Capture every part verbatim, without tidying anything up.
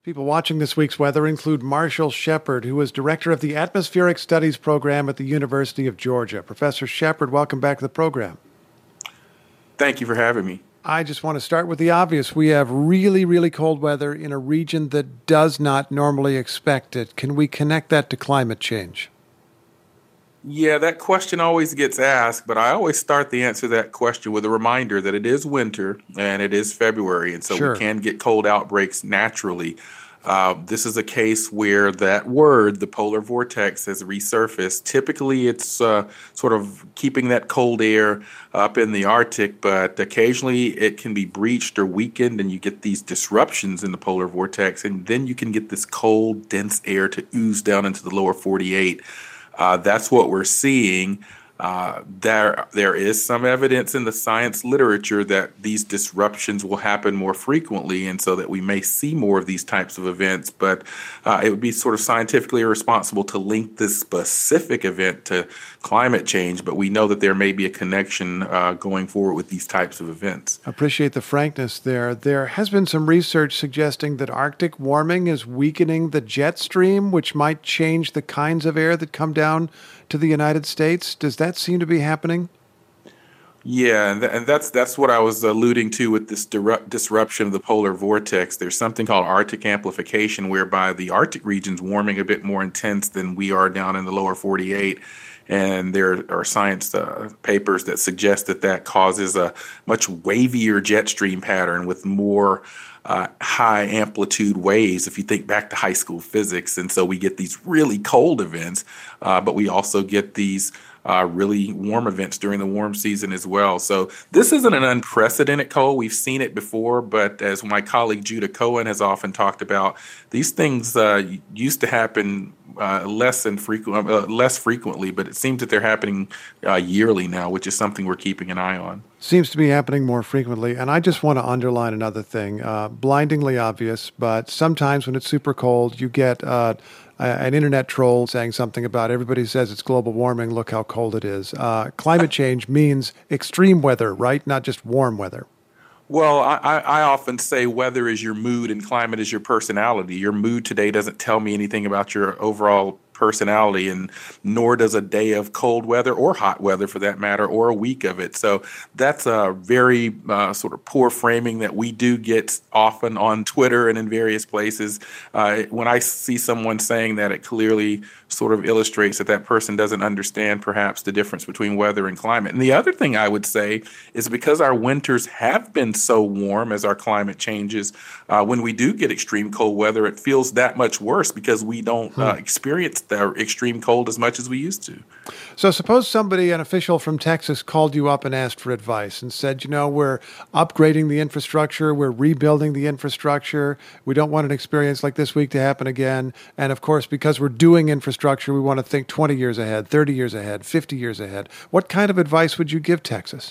People watching this week's weather include Marshall Shepard, who is director of the Atmospheric Studies program at the University of Georgia. Professor Shepard, welcome back to the program. Thank you for having me. I just want to start with the obvious. We have really, really cold weather in a region that does not normally expect it. Can we connect that to climate change? Yeah, that question always gets asked, but I always start the answer to that question with a reminder that it is winter and it is February, and so Sure. we can get cold outbreaks naturally. Uh, this is a case where that word, the polar vortex, has resurfaced. Typically, it's uh, sort of keeping that cold air up in the Arctic, but occasionally it can be breached or weakened, and you get these disruptions in the polar vortex, and then you can get this cold, dense air to ooze down into the lower forty-eight. Uh, that's what we're seeing. Uh, there, there is some evidence in the science literature that these disruptions will happen more frequently, and so that we may see more of these types of events. But uh, it would be sort of scientifically irresponsible to link this specific event to climate change. But we know that there may be a connection uh, going forward with these types of events. I appreciate the frankness there. There has been some research suggesting that Arctic warming is weakening the jet stream, which might change the kinds of air that come down to the United States. Does that seem to be happening? Yeah, and, th- and that's that's what I was alluding to with this dir- disruption of the polar vortex. There's something called Arctic amplification, whereby the Arctic region's warming a bit more intense than we are down in the lower forty-eight. And there are science uh, papers that suggest that that causes a much wavier jet stream pattern with more uh, high amplitude waves, if you think back to high school physics. And so we get these really cold events, uh, but we also get these uh, really warm events during the warm season as well. So this isn't an unprecedented cold. We've seen it before, but as my colleague Judah Cohen has often talked about, these things uh, used to happen Uh, less and frequent, uh, less frequently, but it seems that they're happening uh, yearly now, which is something we're keeping an eye on. Seems to be happening more frequently. And I just want to underline another thing, uh, blindingly obvious, but sometimes when it's super cold, you get uh, an internet troll saying something about everybody says it's global warming, look how cold it is. Uh, climate change means extreme weather, right? Not just warm weather. Well, I, I often say weather is your mood and climate is your personality. Your mood today doesn't tell me anything about your overall personality, and nor does a day of cold weather or hot weather, for that matter, or a week of it. So that's a very uh, sort of poor framing that we do get often on Twitter and in various places. Uh, when I see someone saying that, it clearly sort of illustrates that that person doesn't understand perhaps the difference between weather and climate. And the other thing I would say is because our winters have been so warm as our climate changes, uh, when we do get extreme cold weather, it feels that much worse because we don't uh, experience the extreme cold as much as we used to. So suppose somebody, an official from Texas, called you up and asked for advice and said, you know, we're upgrading the infrastructure, we're rebuilding the infrastructure, we don't want an experience like this week to happen again. And of course, because we're doing infrastructure, we want to think twenty years ahead, thirty years ahead, fifty years ahead. What kind of advice would you give Texas?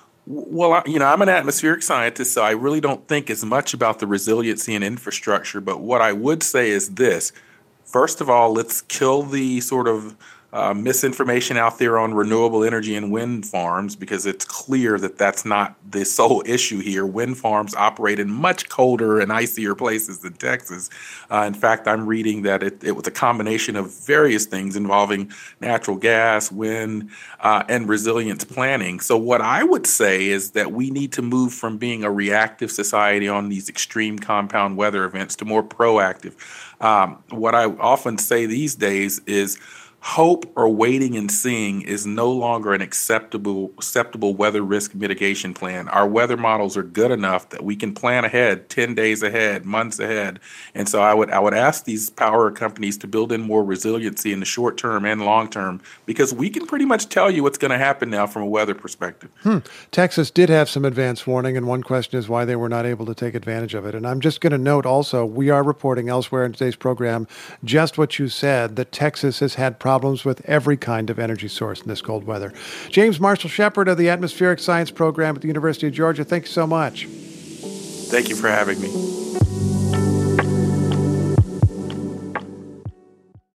Well, you know, I'm an atmospheric scientist, so I really don't think as much about the resiliency and infrastructure. But what I would say is this. First of all, let's kill the sort of uh, misinformation out there on renewable energy and wind farms, because it's clear that that's not the sole issue here. Wind farms operate in much colder and icier places than Texas. Uh, in fact, I'm reading that it, it was a combination of various things involving natural gas, wind, uh, and resilience planning. So what I would say is that we need to move from being a reactive society on these extreme compound weather events to more proactive. Um, what I often say these days is hope or waiting and seeing is no longer an acceptable acceptable weather risk mitigation plan. Our weather models are good enough that we can plan ahead, ten days ahead, months ahead. And so I would I would ask these power companies to build in more resiliency in the short term and long term, because we can pretty much tell you what's going to happen now from a weather perspective. Hmm. Texas did have some advance warning, and one question is why they were not able to take advantage of it. And I'm just going to note also, we are reporting elsewhere in today's program just what you said, that Texas has had problems with every kind of energy source in this cold weather. James Marshall Shepard of the Atmospheric Science program at the University of Georgia, thank you so much. Thank you for having me.